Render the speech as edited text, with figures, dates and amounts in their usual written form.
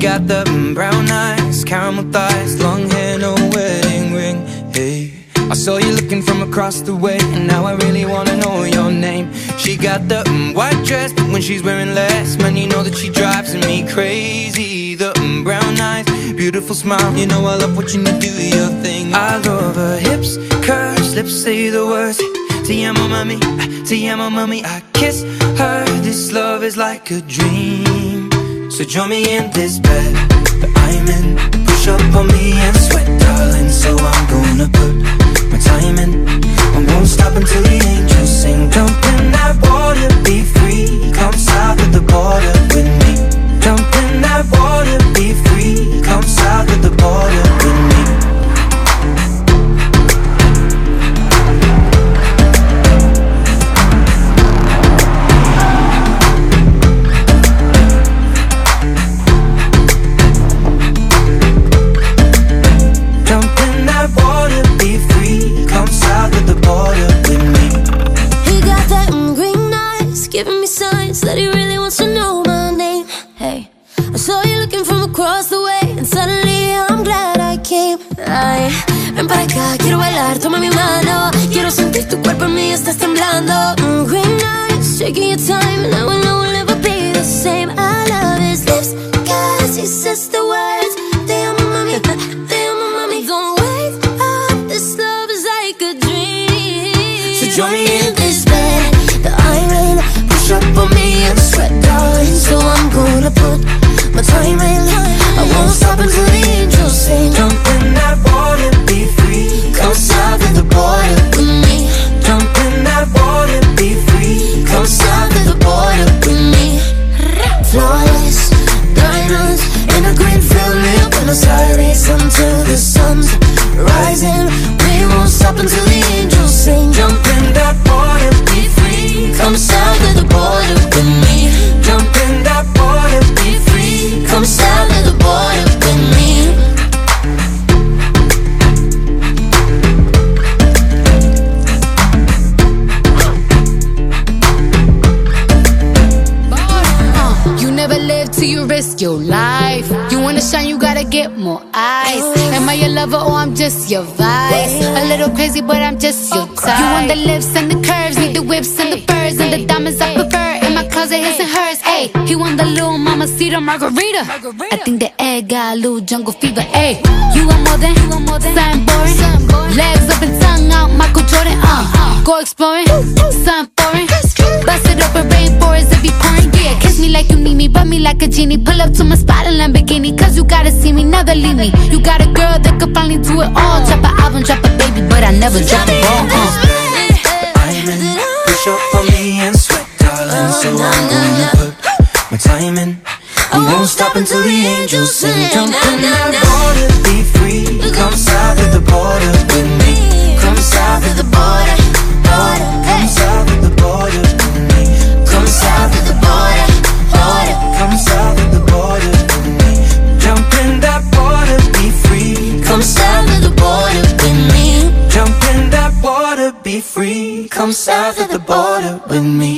got the brown eyes, caramel thighs, long hair, no wedding ring. Hey, I saw you looking from across the way, and now I really wanna know your name. She got the white dress, but when she's wearing less, man, you know that she drives me crazy. The brown eyes, beautiful smile, you know I love watching you do your thing. I love her hips, curves, lips say the words. Te amo mami, te amo mami. I kiss her, this love is like a dream. So join me in this bed that I'm in. Push up on me and sweat, darling. So I'm gonna put my time in. I won't stop until the angels sing. Jump in that water, be free. Come south of the border with me. Jump in that water, be free. Come south of the border with me. Giving me signs that he really wants to know my name. Hey, I saw you looking from across the way, and suddenly I'm glad I came. Ay, ven para acá, quiero bailar, toma mi mano. Quiero sentir tu cuerpo en mí, estás temblando. Green eyes, taking your time, and I will know we'll never be the same. I love his lips, cause he says the words. Te amo mami, te amo mami. Don't wake up, this love is like a dream. So join me in this bed that I'm in. Push up on me and sweat, darling. So I'm gonna put my time in. I won't stop until the angels sing. Jump in that water, be free. Come south of the border with me. Jump in that water, be free. Come south of the border with me. Flawless diamonds in a green field near Buenos Aires. Until the sun's rising, we won't stop until the angels sing. Jump in that water, be free. Come south of the border with me. Jump in that water, be free. Come south of the border with me. You never live till you risk your life. You wanna shine, you gotta get more eyes. Am I your lover or I'm just your vice? A little crazy, but I'm just your type. You want the lips and the curves, need the whips and the furs and the diamonds I prefer. In my closet, his and hers. Ayy, he want the little mamacita margarita. I think the egg got a little jungle fever. Ayy, you want more than something boring. Legs up and tongue out, Michael Jordan. Go exploring, something foreign. Bust it up in rainforest, it be pouring. Yeah, kiss me like you need me, rub me like a genie. Pull up to my spot in Lamborghini, cause you gotta see me, never leave me. You got a girl that could finally do it all. Drop an album, drop a baby, but I never drop a ball. I'm in, push up on me and sweat, darling. So I'm gonna put my time in. I won't stop until the angels sing. Jump in that water, be free. Come south of the border with me. Come south of the border, border. Come south of the border with me. Come south of the border, border. Come south of the border with me. Jump in that water, be free. Come south of the border with me. Jump in that water, be free. Come south of the border with me.